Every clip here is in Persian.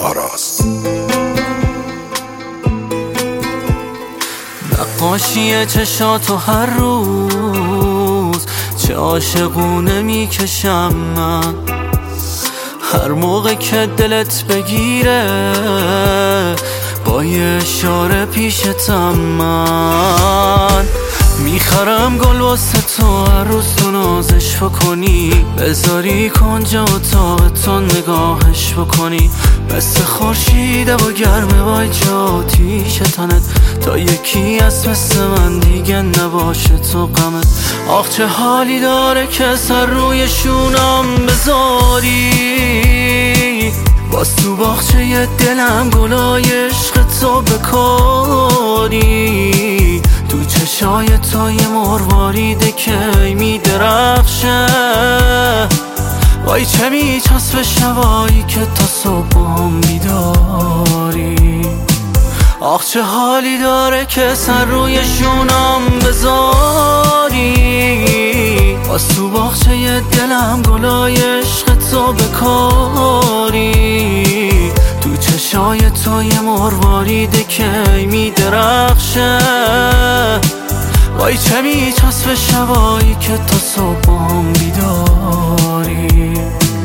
آراز. نقاشی چشاتو هر روز چه عاشقونه میکشم من، هر موقع که دلت بگیره با یه اشاره پیشتم من میخرم گل واسه تو، هر روز تو نازش بکنی، بذاری کنجا اتاق تو نگاهش بکنی، مثل خورشیده و گرمه وای جا آتیش تنت، تا یکی از مثل من دیگه نباشه تو غمت. آخ چه حالی داره که سر روی شونم بذاری، باز تو باغچه دلم گلای عشق تو بکاری، تو چشای تو یه مرواریده که میدرخشه، وای چه میچسبه شبایی که تا صبح هم بیداری. آخ چه حالی داره که سر روی شونم بذاری، باز تو باغچه دلم گلای عشق تو بکاری، تو چشای تو یه مرواریده که میدرخشه، وای چه میچسبه شبایی که تا صبح هم بیداری.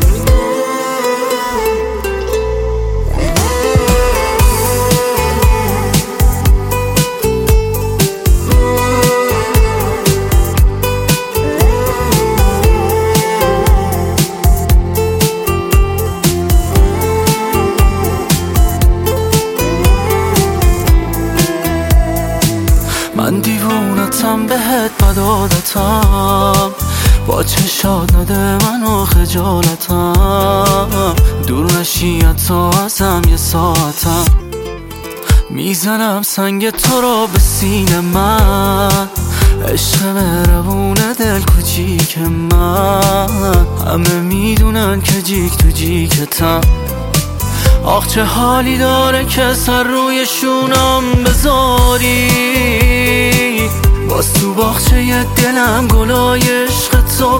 من دیوونتم بهت بدادتم، با چشات نده منو خجالتم، دور نشی تو ازم یه ساعتم، میزنم سنگ تو رو به سینه من، عشق مهربون دل کوچیک من، همه میدونن که جیک تو جیکتم. آخ چه حالی داره که سر روی شونم بذاری، باز تو باغچه دلم گلای عشق تو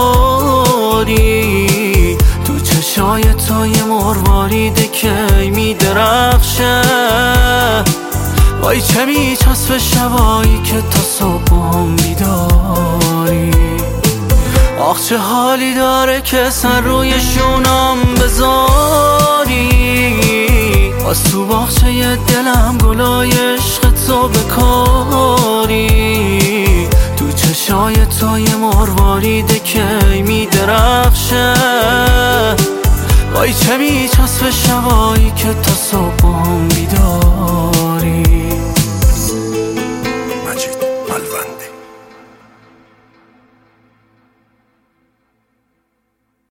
بکاری، تو چشای تو یه مرواریده که میدرخشه، وای چه میچسبه شبایی که تا صبح هم بیداری. آخ چه حالی داره که سر روی شونم بذاری، باز تو باغچه دلم گلای عشق تو بکاری، تو چشای تو یه مرواریده که میدرخشه، وای چه میچسبه شبایی که تا صبح هم بیداری.